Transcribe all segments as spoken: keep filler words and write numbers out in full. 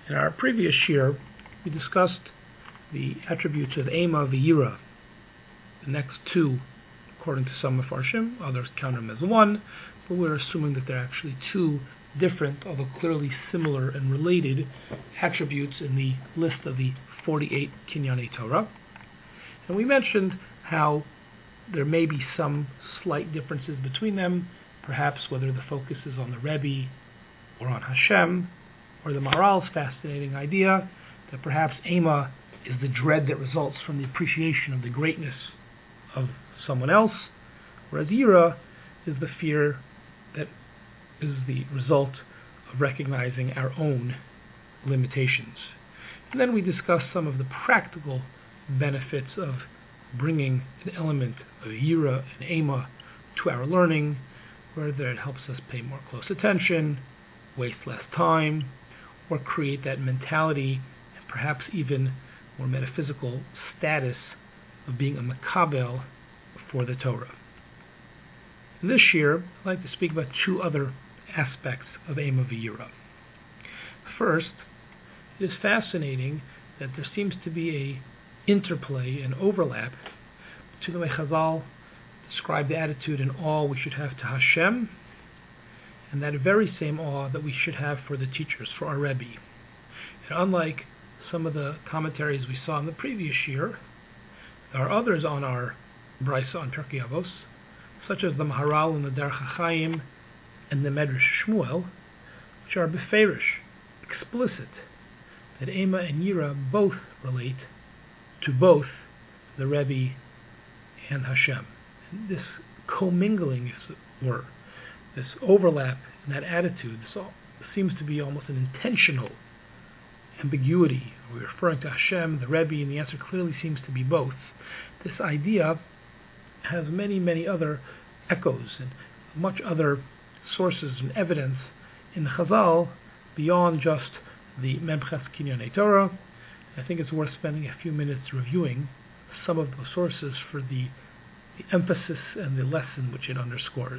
In our previous year, we discussed the attributes of Ema v'Yira. The next two, according to some Mefarshim, others count them as one, but we're assuming that they're actually two different, although clearly similar and related, attributes in the list of the forty-eight Kinyanei Torah. And we mentioned how there may be some slight differences between them, perhaps whether the focus is on the Rebbe or on Hashem, or the Maharal's fascinating idea that perhaps Ema is the dread that results from the appreciation of the greatness of someone else, whereas Yira is the fear that is the result of recognizing our own limitations. And then we discuss some of the practical benefits of bringing an element of Yira and Ema to our learning, whether it helps us pay more close attention, waste less time, or create that mentality and perhaps even more metaphysical status of being a makabel for the Torah. This year, I'd like to speak about two other aspects of Ema v'Yira. First, it is fascinating that there seems to be a interplay and overlap to the way Chazal describe the attitude and awe we should have to Hashem, and that very same awe that we should have for the teachers, for our Rebbe. And unlike some of the commentaries we saw in the previous year, there are others on our Brisa on Pirkei Avos, such as the Maharal and the Derech HaChaim and the Medrash Shmuel, which are beferish, explicit, that Ema and Yira both relate to both the Rebbe and Hashem. And this commingling, as it were, this overlap in that attitude, this all seems to be almost an intentional ambiguity. Are we referring to Hashem, the Rebbe, and the answer clearly seems to be both. This idea has many, many other echoes and much other sources and evidence in the Chazal beyond just the Memches Kinyanei Torah. I think it's worth spending a few minutes reviewing some of the sources for the, the emphasis and the lesson which it underscores.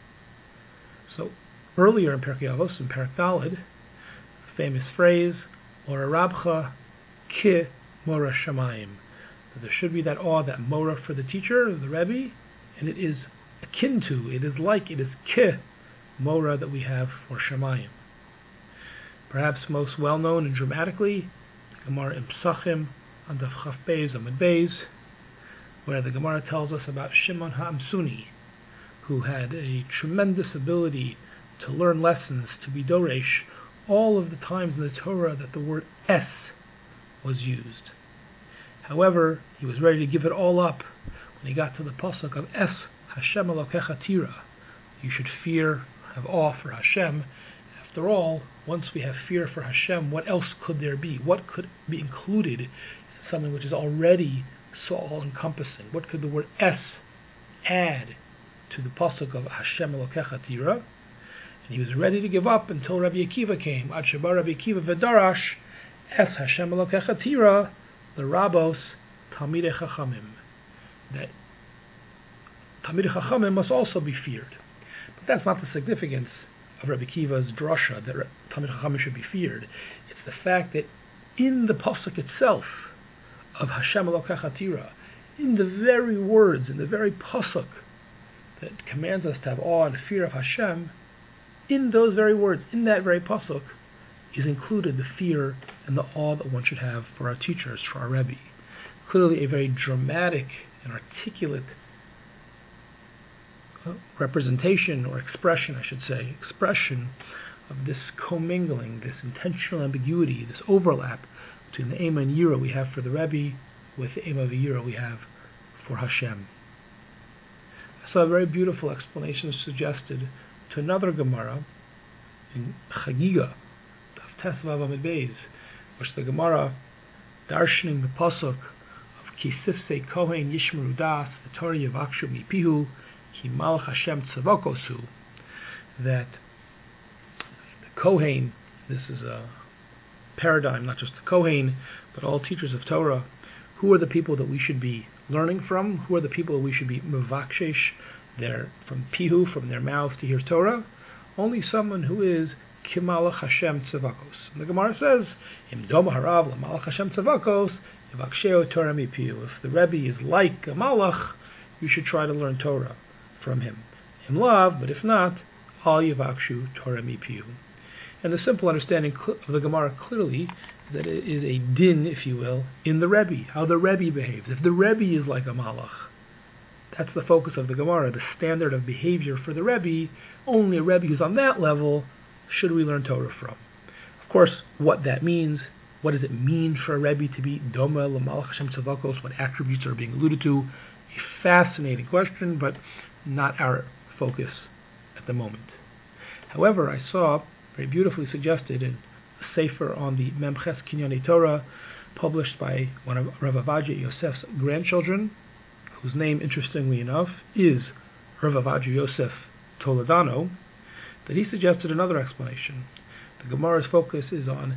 So, earlier in Pirkei Avos, in Perek Daled, famous phrase, Ora Rabcha Ki Mora Shamayim, that there should be that awe, that Mora for the teacher, the Rebbe, and it is akin to, it is like, it is Ki Mora that we have for Shamayim. Perhaps most well known and dramatically, the Gemara in Psachim on Daf Chaf Beis Amud Beis, where the Gemara tells us about Shimon HaAmsuni, who had a tremendous ability to learn lessons, to be Doresh, all of the times in the Torah that the word Es was used. However, he was ready to give it all up when he got to the pasuk of Es Hashem Elokecha Tira. You should fear, have awe for Hashem. After all, once we have fear for Hashem, what else could there be? What could be included in something which is already so all-encompassing? What could the word Es add to the pasuk of Hashem Elokecha Tira? And he was ready to give up until Rabbi Akiva came. Ad Sheba Rabbi Akiva v'darash Es Hashem Elokecha Tira the Rabos Talmidei Chachamim. That Talmidei Chachamim must also be feared. But that's not the significance of Rabbi Akiva's drasha, that Talmidei Chachamim should be feared. It's the fact that in the pasuk itself of Hashem Elokecha Tira, in the very words, in the very pasuk that commands us to have awe and fear of Hashem, in those very words, in that very pasuk, is included the fear and the awe that one should have for our teachers, for our Rebbe. Clearly a very dramatic and articulate representation, or expression, I should say, expression of this commingling, this intentional ambiguity, this overlap between the Ema and Yira we have for the Rebbe with the Ema v'Yira we have for Hashem. I saw a very beautiful explanation suggested to another Gemara in Chagiga, Tes Vav Amud Beis, which the Gemara, darshaning the pasuk of Ki Sifsei Kohen Yishmeru Das V'Torah Yavakshu Mipihu Ki Malach Hashem Tzavokosu, that the Kohen, this is a paradigm, not just the Kohen, but all teachers of Torah, who are the people that we should be learning from? Who are the people that we should be mevakshesh, their from pihu, from their mouths to hear Torah? Only someone who is kimalach Hashem tzavakos. And the Gemara says, Im doma harav l'malach Hashem tzavakos, yivaksheo Torah mipiu. If the Rebbe is like a malach, you should try to learn Torah from him. Im lav, but if not, al yivakshu Torah mipiu. And the simple understanding of the Gemara clearly is that it is a din, if you will, in the Rebbe, how the Rebbe behaves. If the Rebbe is like a malach, that's the focus of the Gemara, the standard of behavior for the Rebbe. Only a Rebbe who's on that level should we learn Torah from. Of course, what that means, what does it mean for a Rebbe to be Doma L'Malach Hashem Tzavakos, what attributes are being alluded to? A fascinating question, but not our focus at the moment. However, I saw, very beautifully suggested in a sefer on the Memches Kinyonei Torah, published by one of Rav Ovadia Yosef's grandchildren, whose name, interestingly enough, is Rav Ovadia Yosef Toledano, that he suggested another explanation. The Gemara's focus is on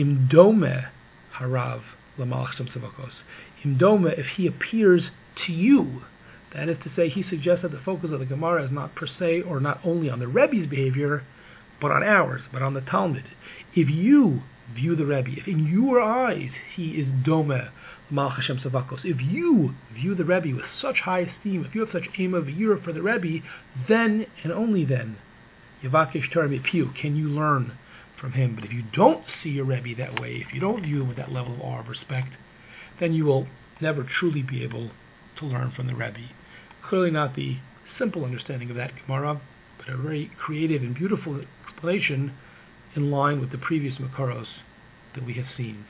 Imdome Harav L'Malach Hashem Tzavakos. Imdome, if he appears to you. That is to say, he suggests that the focus of the Gemara is not per se, or not only on the Rebbe's behavior, but on ours, but on the Talmud. If you view the Rebbe, if in your eyes he is Dome L'Malach Hashem Tzavakos, if you view the Rebbe with such high esteem, if you have such aim of year for the Rebbe, then and only then, Yavakesh Torah Mipiu, can you learn from him. But if you don't see your Rebbe that way, if you don't view him with that level of awe of respect, then you will never truly be able to learn from the Rebbe. Clearly not the simple understanding of that Gemara, but a very creative and beautiful explanation in line with the previous Makaros that we have seen.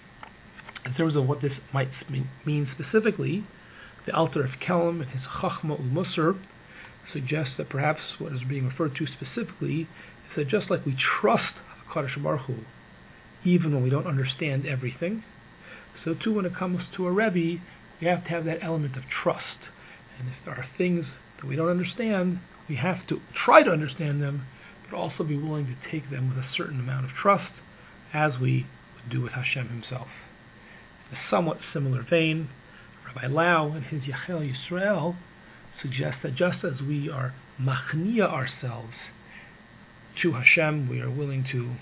In terms of what this might mean specifically, the Alter of Kelm and his Chachma ul Musar suggests that perhaps what is being referred to specifically is that just like we trust HaKadosh Baruch Hu, even when we don't understand everything, so too when it comes to a Rebbe, we have to have that element of trust. And if there are things that we don't understand, we have to try to understand them, but also be willing to take them with a certain amount of trust, as we would do with Hashem himself. In a somewhat similar vein, Rabbi Lau in his Yachel Yisrael suggests that just as we are machnia ourselves to Hashem, we are willing to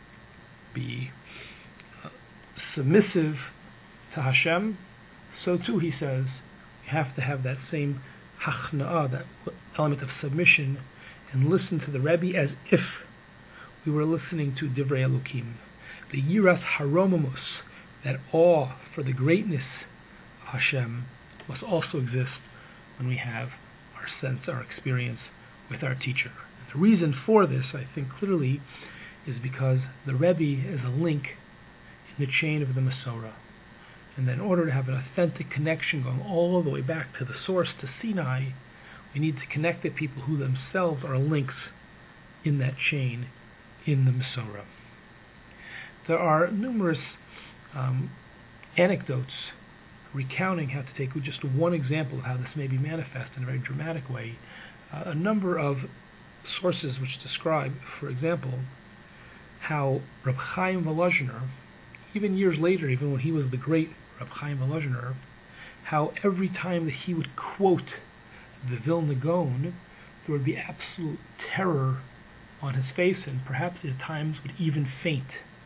be uh, submissive to Hashem, so too, he says, we have to have that same hachna'ah, that element of submission, and listen to the Rebbe as if we were listening to Divrei Elokim. The yiras haromamus, that awe for the greatness of Hashem, must also exist when we have our sense, our experience with our teacher. And the reason for this, I think clearly, is because the Rebbe is a link in the chain of the Masorah. And that in order to have an authentic connection going all the way back to the source, to Sinai, we need to connect the people who themselves are links in that chain in the Masorah. There are numerous um, anecdotes recounting how to take just one example of how this may be manifest in a very dramatic way. Uh, a number of sources which describe, for example, how Reb Chaim Volozhiner, even years later, even when he was the great Reb Chaim Volozhiner, how every time that he would quote the Vilna Gaon, there would be absolute terror on his face, and perhaps at times would even faint.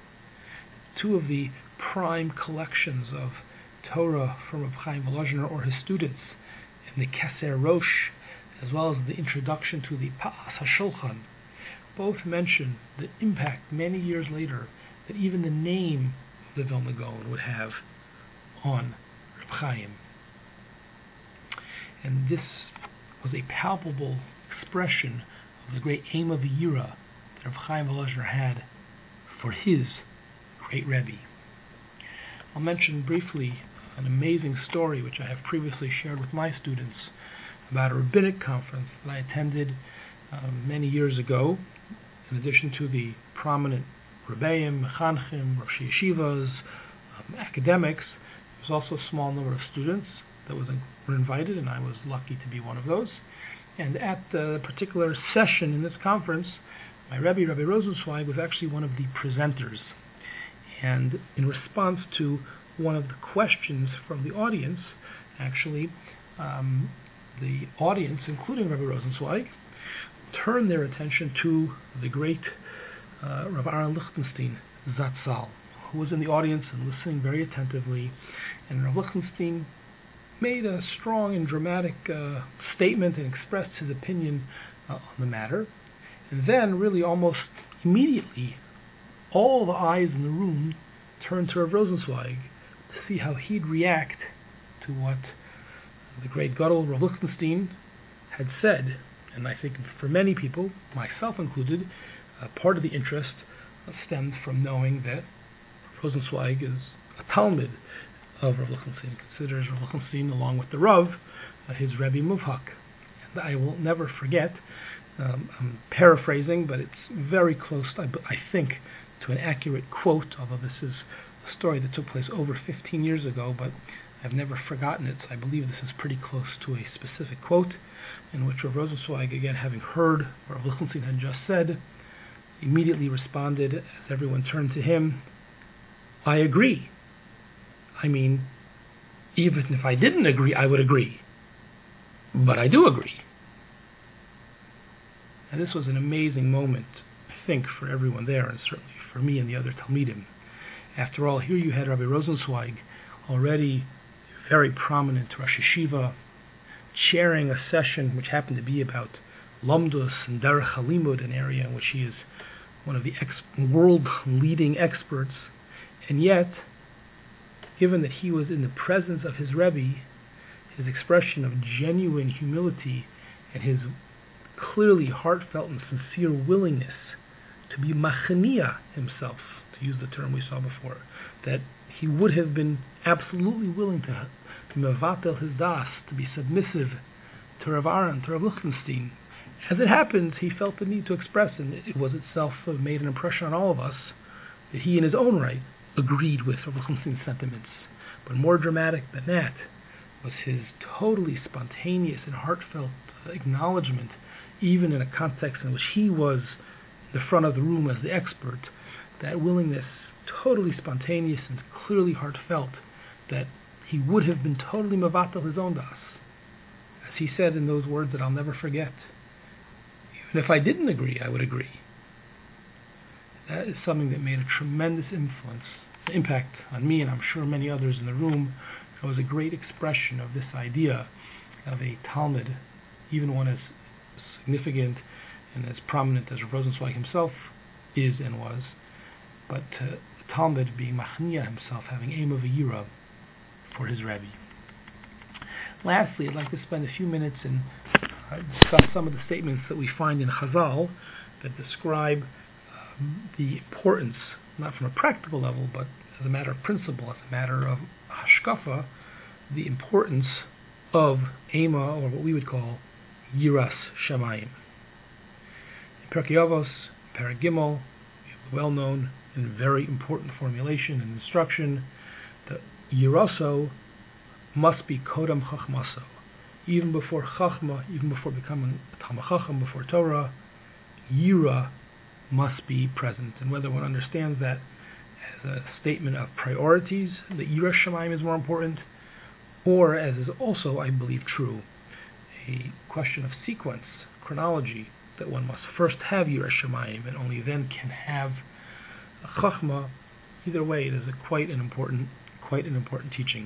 Two of the prime collections of Torah from Reb Chaim Volozhiner or his students, in the Keser Rosh, as well as the introduction to the Pa'as HaShulchan, both mention the impact many years later that even the name of the Vilna Gaon would have on Reb Chaim. And this was a palpable expression of the great aim of the Yira that Reb Chaim Volozhiner had for his great Rebbe. I'll mention briefly an amazing story which I have previously shared with my students about a rabbinic conference that I attended uh, many years ago. In addition to the prominent Rebbeim, Mechanchim, Rosh Yeshivas, um, academics, there was also a small number of students that was in, were invited, and I was lucky to be one of those. And at the particular session in this conference, my Rebbe, Rabbi Rosenzweig, was actually one of the presenters. And in response to one of the questions from the audience, actually, um, the audience, including Rabbi Rosenzweig, turned their attention to the great uh, Rav Aaron Lichtenstein Zatzal, who was in the audience and listening very attentively. And Rav Lichtenstein made a strong and dramatic uh, statement and expressed his opinion uh, on the matter. And then, really almost immediately, all the eyes in the room turned to Rav Rosenzweig to see how he'd react to what the great Gadol Rav Lichtenstein had said. And I think for many people, myself included, uh, part of the interest uh, stemmed from knowing that Rosenzweig is a Talmud of Rav Lichtenstein, considers Rav Lichtenstein, along with the Rav, uh, his Rebbe Muvhak. And I will never forget, um, I'm paraphrasing, but it's very close, I, I think, to an accurate quote, although this is a story that took place over fifteen years ago, but I've never forgotten it, so I believe this is pretty close to a specific quote, in which Rav Rosenzweig, again having heard what Rav Lichtenstein had just said, immediately responded, as everyone turned to him, "I agree. I mean, even if I didn't agree, I would agree. But I do agree." And this was an amazing moment, I think, for everyone there, and certainly for me and the other Talmidim. After all, here you had Rabbi Rosenzweig, already very prominent Rosh Yeshiva, chairing a session which happened to be about Lamdus and Derech HaLimud, an area in which he is one of the ex- world-leading experts, and yet, given that he was in the presence of his Rebbe, his expression of genuine humility and his clearly heartfelt and sincere willingness to be machaniya himself, to use the term we saw before, that he would have been absolutely willing to be mevatel his das, to be submissive to Rav Aaron, to Rav Lichtenstein. As it happens, he felt the need to express, and it was itself made an impression on all of us, that he in his own right agreed with Rav Lichtenstein's sentiments. But more dramatic than that was his totally spontaneous and heartfelt acknowledgement, even in a context in which he was the front of the room as the expert, that willingness, totally spontaneous and clearly heartfelt, that he would have been totally mevatel his own das. As he said in those words that I'll never forget, even if I didn't agree, I would agree. That is something that made a tremendous influence, impact on me, and I'm sure many others in the room. It was a great expression of this idea of a Talmud, even one as significant and as prominent as Rav Rosenzweig himself is and was, but uh, the Talmud being machniya himself, having aim of a yira for his Rebbe. Lastly, I'd like to spend a few minutes and uh, discuss some of the statements that we find in Chazal that describe um, the importance, not from a practical level, but as a matter of principle, as a matter of hashkafa, the importance of Ema, or what we would call Yiras Shamayim. In Pirkei Avos, Perek Gimel, we have the well-known and very important formulation and instruction that Yiraso must be Kodam Chachmaso. Even before Chachma, even before becoming a Talmid Chacham, before Torah, Yira must be present. And whether one understands that as a statement of priorities, that Yiras Shamayim is more important, or as is also, I believe, true, a question of sequence, chronology, that one must first have Yiras Shamayim and only then can have a Chachma. Either way, it is a quite an important, quite an important teaching.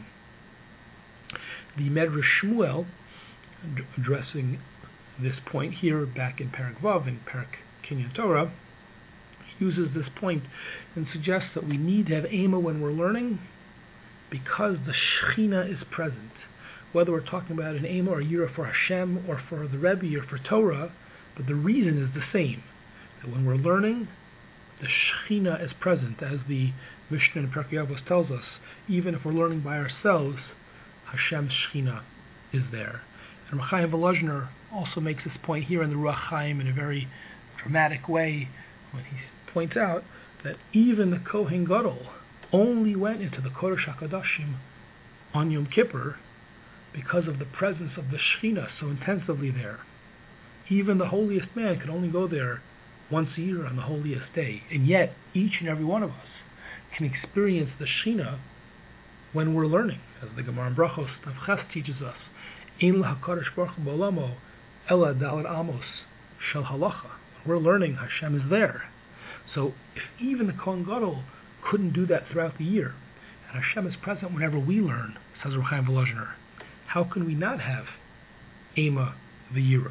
The Medrash Shmuel, addressing this point here back in Perek Vav, in Perek Kinyan Torah, uses this point and suggests that we need to have Ema when we're learning because the Shechina is present. Whether we're talking about an Ema or Yira for Hashem or for the Rebbe or for Torah, but the reason is the same. That when we're learning, the Shechina is present, as the Mishnah in Pirkei Avos tells us. Even if we're learning by ourselves, Hashem's Shechina is there. And Reb Chaim Volozhner also makes this point here in the Ruach Chaim in a very dramatic way when he points out that even the Kohen Gadol only went into the Kodesh HaKodashim on Yom Kippur because of the presence of the Shechina so intensively there. Even the holiest man could only go there once a year on the holiest day, and yet each and every one of us can experience the Shechina when we're learning, as the Gemara in Brachos Tav Ches teaches us. Ein LaHakadosh Baruch Hu B'olamo Ela Daled Amos Shel Halacha. When we're learning, Hashem is there. So if even the Kohen Gadol couldn't do that throughout the year, and Hashem is present whenever we learn, says Reb Chaim Volozhiner, how can we not have Ema V'Yira?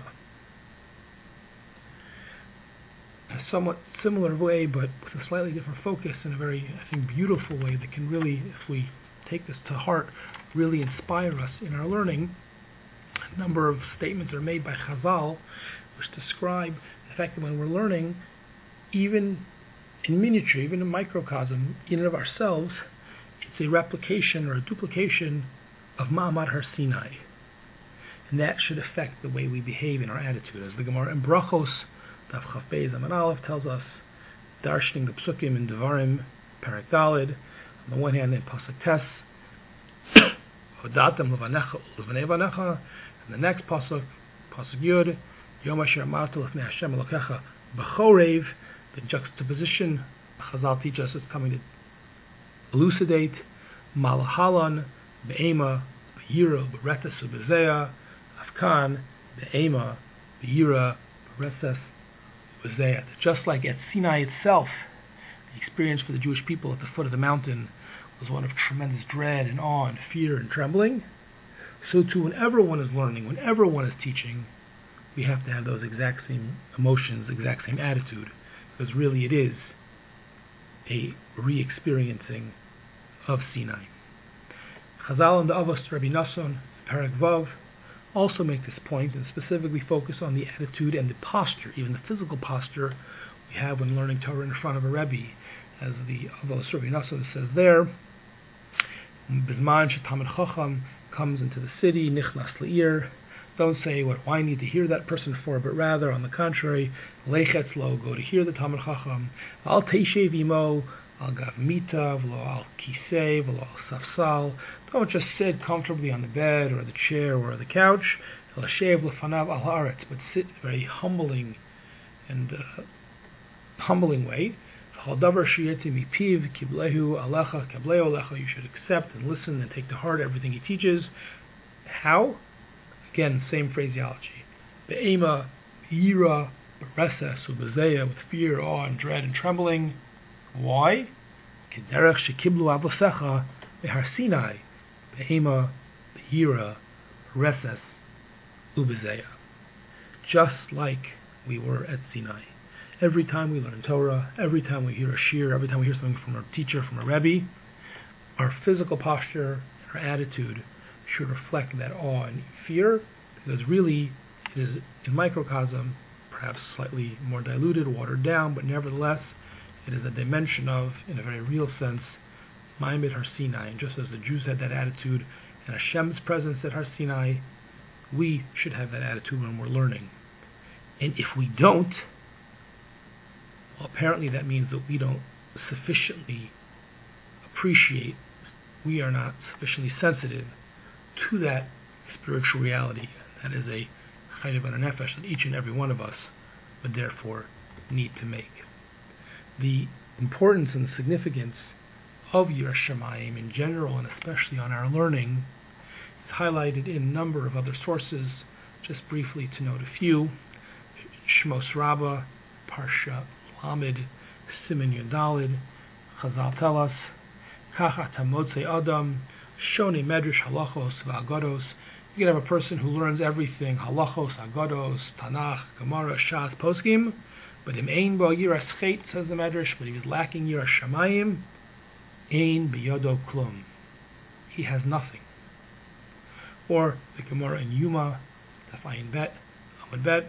A somewhat similar way, but with a slightly different focus, in a very, I think, beautiful way that can really, if we take this to heart, really inspire us in our learning. A number of statements are made by Chazal which describe the fact that when we're learning, even in miniature, even in microcosm, in and of ourselves, it's a replication or a duplication of Ma'amad Har Sinai. And that should affect the way we behave in our attitude. As the Gemara in Brachos, Daf Chaf Beis Amud Aleph tells us, darshaning the psukim in Devarim, Perek Daled, on the one hand in Pasuk Tes, Hodatem levanecha ulevanei vanecha, and the next Pasuk, Pasuk Yud, Yom Asher Amarta Lefnei Hashem Elokecha B'chorev, the juxtaposition Chazal teach us is coming to elucidate, Malahalan, Be'ema, Be'yira, Be'retes, U'Bezeya, Afkan, Be'ema, Be'yira, Be'retes, U'Bezeya. Just like at Sinai itself, the experience for the Jewish people at the foot of the mountain was one of tremendous dread and awe and fear and trembling, so too whenever one is learning, whenever one is teaching, we have to have those exact same emotions, exact same attitude, because really it is a re-experiencing of Sinai. Chazal and the Avos Rabbi Nasson, Perek Vav, also make this point and specifically focus on the attitude and the posture, even the physical posture we have when learning Torah in front of a Rebbe. As the Avos Rabbi Nasson says there, Bizman shetamid chacham comes into the city, nichnas le'ir, don't say, what do I need to hear that person for, but rather, on the contrary, lechetz lo, go to hear the Talmid Chacham, al teishev imo, al gav mita, v'lo al kisei, v'lo al safsal, don't just sit comfortably on the bed, or the chair, or the couch, el hashev lefanav al haaretz, but sit in a very humbling and uh, humbling way. V'chol davar sheyetzi mipiv, kiblehu alecha, kiblehu alecha, you should accept and listen and take to heart everything he teaches. How? Again, same phraseology. Be'ema, Be'yira, Be'reses, U'Bezeya, with fear, awe, and dread, and trembling. Why? K'derech shekiblu avosecha Behar Sinai. Be'ema, Be'yira, Be'reses, U'Bezeya. Just like we were at Sinai. Every time we learn Torah, every time we hear a shir, every time we hear something from a teacher, from a Rebbe, our physical posture, our attitude should reflect that awe and fear, because really it is in microcosm, perhaps slightly more diluted, watered down, but nevertheless it is a dimension of, in a very real sense, Ma'amad Har Sinai. And just as the Jews had that attitude and Hashem's presence at Har Sinai, we should have that attitude when we're learning. And if we don't, well, apparently that means that we don't sufficiently appreciate, we are not sufficiently sensitive to that spiritual reality. That is a chaylev and a nefesh that each and every one of us would therefore need to make. The importance and the significance of Yiras Shamayim in general, and especially on our learning, is highlighted in a number of other sources. Just briefly to note a few: Shmos Rabbah, Parsha Lamed, Siman Yud Daled. Chazal tell us, Kach ata motzei Adam, Shonei Medrash Halachos V'Agados. You can have a person who learns everything, Halachos, Agados, Tanakh, Gemara, Shas, Poskim, but im ein bo Yiras Chet, says the Medrash, but he is lacking Yiras Shamayim, ein biyodo klum. He has nothing. Or the Gemara in Yuma, Tafayin Bet, Amud Bet,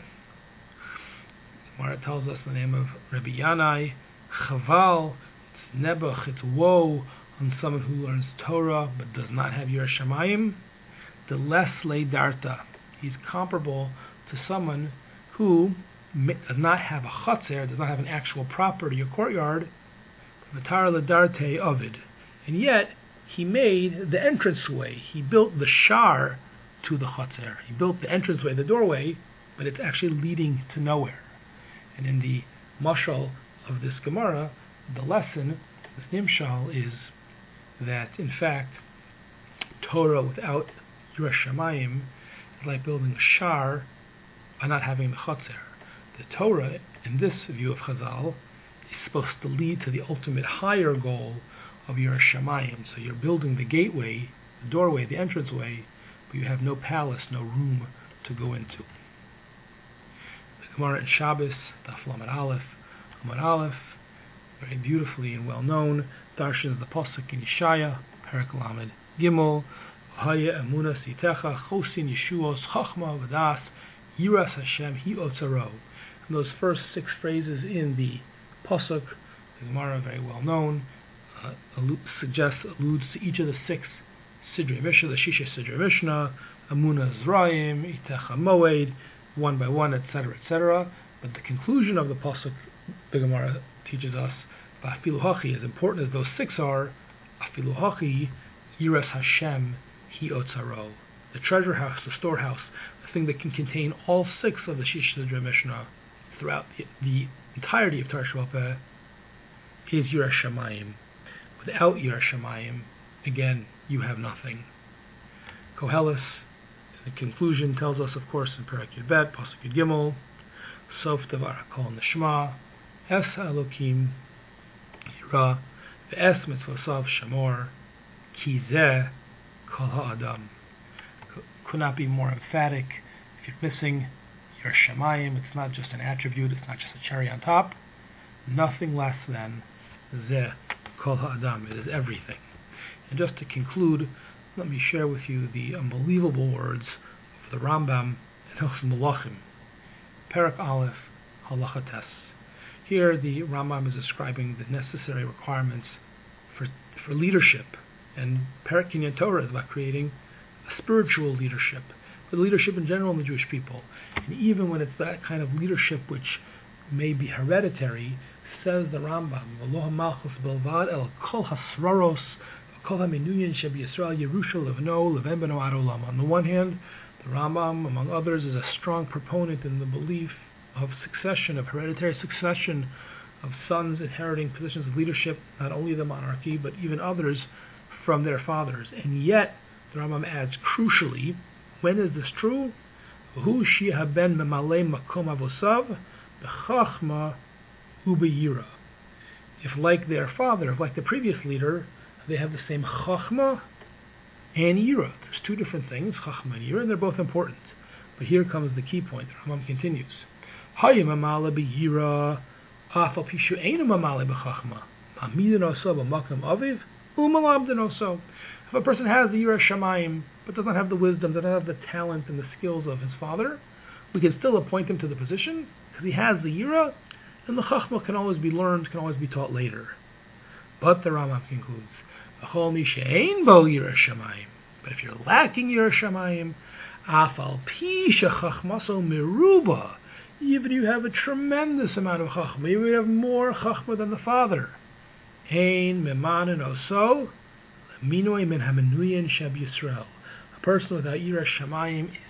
Gemara tells us the name of Rabbi Yanai, Chaval, it's nebuch, it's woe on someone who learns Torah but does not have Yiras Shamayim. The less le darta, he's comparable to someone who does not have a chatzer, does not have an actual property or courtyard, v'tar le darte ovid, and yet he made the entranceway. He built the shar to the chatzer. He built the entranceway, the doorway, but it's actually leading to nowhere. And in the mashal of this Gemara, the lesson, this nimshal, is that in fact Torah without Yiras Shamayim is like building a shar by not having the chatzer. The Torah, in this view of Chazal, is supposed to lead to the ultimate higher goal of Yiras Shamayim. So you're building the gateway, the doorway, the entranceway, but you have no palace, no room to go into. The Gemara in Shabbos, Daf Lamed Aleph, Amud Aleph, very beautifully and well known, darshans the pasuk in Yeshaya, Perek Lamed Gimel, Haya Emunas Yitecha, Chosin Yeshuos, Chachma V'das, Yiras Hashem Hi Otzaro. And those first six phrases in the pasuk, the Gemara, very well known, uh, allude, suggests, alludes to each of the six Sidrei Mishnah, the Shisha Sidrei Mishnah, Emunas Zrayim, Yitecha Moed, one by one, et cetera, et cetera. But the conclusion of the pasuk, the Gemara teaches us, Afilu Hachi, as important as those six are, Afilu Hachi, Yiras Hashem Hi Otzaro. The treasure house, the storehouse, the thing that can contain all six of the Shisha Sidrei Mishnah throughout the, the entirety of Torah Sheba'al Peh, is Yiras Shamayim. Without Yiras Shamayim, again, you have nothing. Koheles, in the conclusion, tells us, of course, in Perek Yud Bet, Pasuk Yud Gimel, Sof Davar HaKol Nishma, Es HaElokim Yira, Ve'es Mitzvosav Shamor, Ki Zeh Kol HaAdam. Could not be more emphatic. If you're missing Yiras Shamayim, it's not just an attribute, it's not just a cherry on top, nothing less than Zeh Kol HaAdam. It is everything. And just to conclude, let me share with you the unbelievable words of the Rambam in Hilchos Melachim, Perek Aleph, Halacha Tes. Here the Rambam is describing the necessary requirements for for leadership, and Perek Kinyan Torah is about creating a spiritual leadership, but leadership in general in the Jewish people. And even when it's that kind of leadership which may be hereditary, says the Rambam, V'lo malchus belvad el kol hasraros kol haminuyin shebi Yisrael Yerusha levno leven beno ad olam. On the one hand, the Rambam, among others, is a strong proponent in the belief of succession, of hereditary succession, of sons inheriting positions of leadership, not only the monarchy, but even others from their fathers. And yet, the Rambam adds, crucially, when is this true? Hu shia ben memalei makom avosav b'chachma u'b'yira. If, like their father, if like the previous leader, they have the same chachma and yira. There's two different things, chachma and yira, and they're both important. But here comes the key point. The Rambam continues. Hayim amale b'yira, afal pishu einu amale b'chachma. Ma'amidin oso b'makam aviv, u'malabdin oso. If a person has the Yiras Shamayim, but does not have the wisdom, does not have the talent and the skills of his father, we can still appoint him to the position, because he has the Yira, and the Chachma can always be learned, can always be taught later. But the Rambam concludes, V'chol mi she'ein bo Yiras Shamayim. But if you're lacking Yiras Shamayim, afal pi shechachmaso meruba, even you have a tremendous amount of Chachma, even you have more Chachma than the father, ein memanin oso, Minoi min hamenuyin sheb Yisrael. A person without Yiras Shamayim is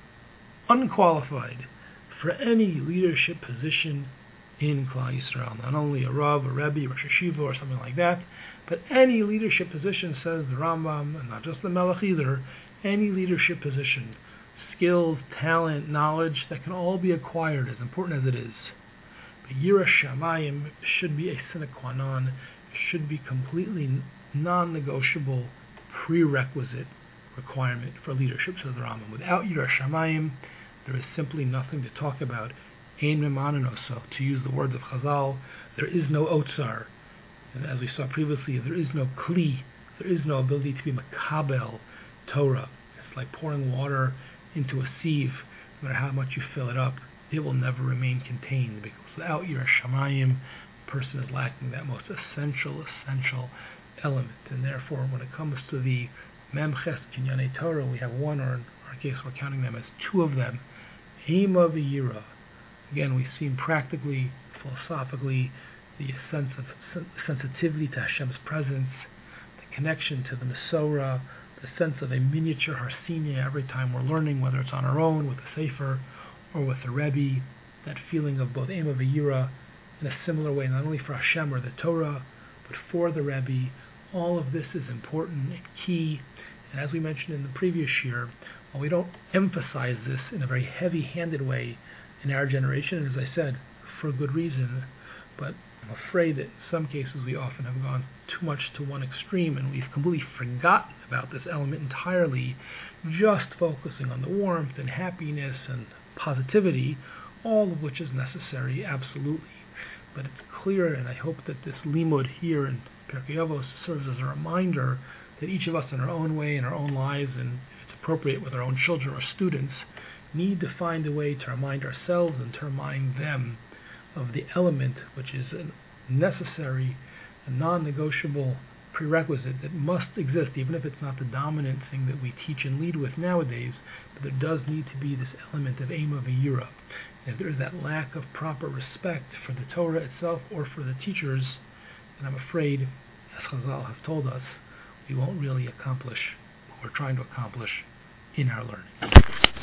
unqualified for any leadership position in Klal Yisrael. Not only a Rav, a Rebbe, Rosh Hashiva, or something like that, but any leadership position, says the Rambam, and not just the Melech either, any leadership position, skills, talent, knowledge, that can all be acquired, as important as it is. But Yiras Shamayim should be a sine qua non, should be completely non-negotiable prerequisite requirement for leadership, says the Rambam. Without Yiras Shamayim, there is simply nothing to talk about. Ein memanin oso, to use the words of Chazal, there is no otzar. And as we saw previously, there is no kli, there is no ability to be makabel Torah. It's like pouring water into a sieve. No matter how much you fill it up, it will never remain contained, because without Yiras Shamayim, the person is lacking that most essential, essential element. And therefore, when it comes to the Memches Kinyanei Torah, we have one, or in our case we're counting them as two of them, Hema v'Yira. Again, we've seen practically, philosophically, the sense of sen- sensitivity to Hashem's presence, the connection to the Mesorah, the sense of a miniature Harsinia every time we're learning, whether it's on our own, with the Sefer, or with the Rebbe, that feeling of both Hema v'Yira in a similar way, not only for Hashem or the Torah, but for the Rebbe. All of this is important and key. And as we mentioned in the previous year, while we don't emphasize this in a very heavy-handed way in our generation, as I said, for good reason, but I'm afraid that in some cases we often have gone too much to one extreme and we've completely forgotten about this element entirely, just focusing on the warmth and happiness and positivity, all of which is necessary, absolutely. But it's clear, and I hope that this limud here in Pirkei Avos serves as a reminder that each of us in our own way, in our own lives, and if it's appropriate with our own children or students, need to find a way to remind ourselves and to remind them of the element which is a necessary, a non-negotiable prerequisite that must exist, even if it's not the dominant thing that we teach and lead with nowadays, but there does need to be this element of Ema V'Yira. If there is that lack of proper respect for the Torah itself or for the teachers, then I'm afraid, as Chazal have told us, we won't really accomplish what we're trying to accomplish in our learning.